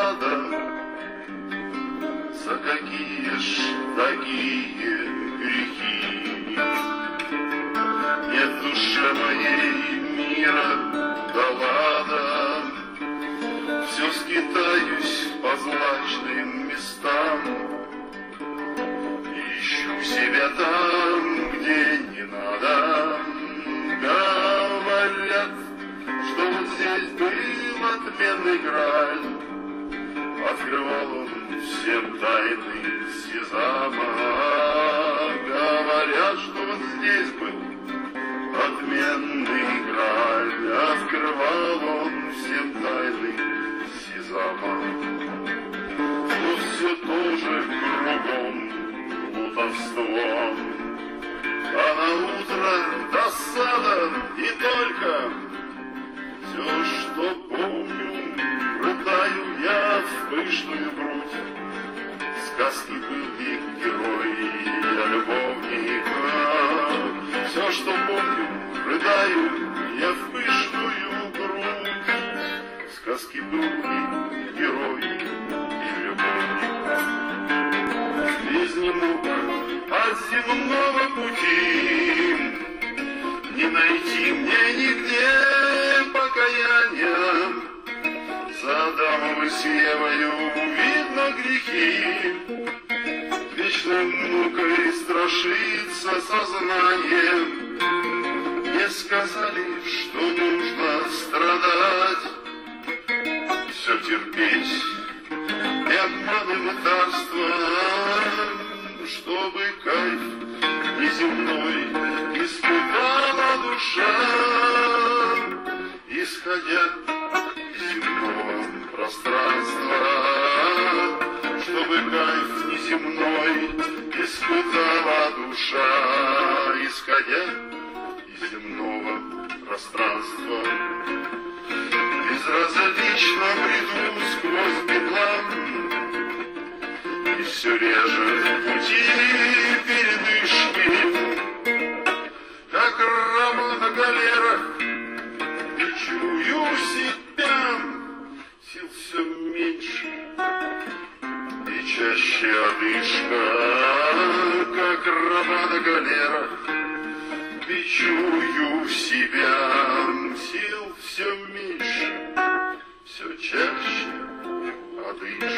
надо. За какие ж такие грехи? Нет в душе моей мира, да ладно. Все скитаюсь по злачным местам, ищу себя там, где не надо. Говорят, что вот здесь был отменный Грааль, открывал он всем тайны Сезама. Говорят, что вот здесь был отменный Грааль, открывал он всем тайны Сезама. Но все тоже кругом плутовство, а на утро досада и только. Все, что помню, рыдаю я в пышную грудь. Сказки был и герой, я любовника. Все, что помню, рыдаю я в пышную грудь. Сказки был и герой, и любовника. Изнемог от земного пути, не найти мне нигде покаяния. За Адамом и с Евою видно грехи, вечной мукой страшится сознание. Мне сказали, что нужно страдать, все терпеть и обманом мытарства, чтобы кайф неземной испытала душа, исходя из земного пространства, чтобы кайф неземной испытала душа, исходя из земного пространства. Безразлично бреду сквозь бедлам, и все реже в пути передышки. Как раба на галерах, и чую себя, сил все меньше и чаще одышка. Как раба на галерах, и чую себя, сил все меньше, все чаще одышка.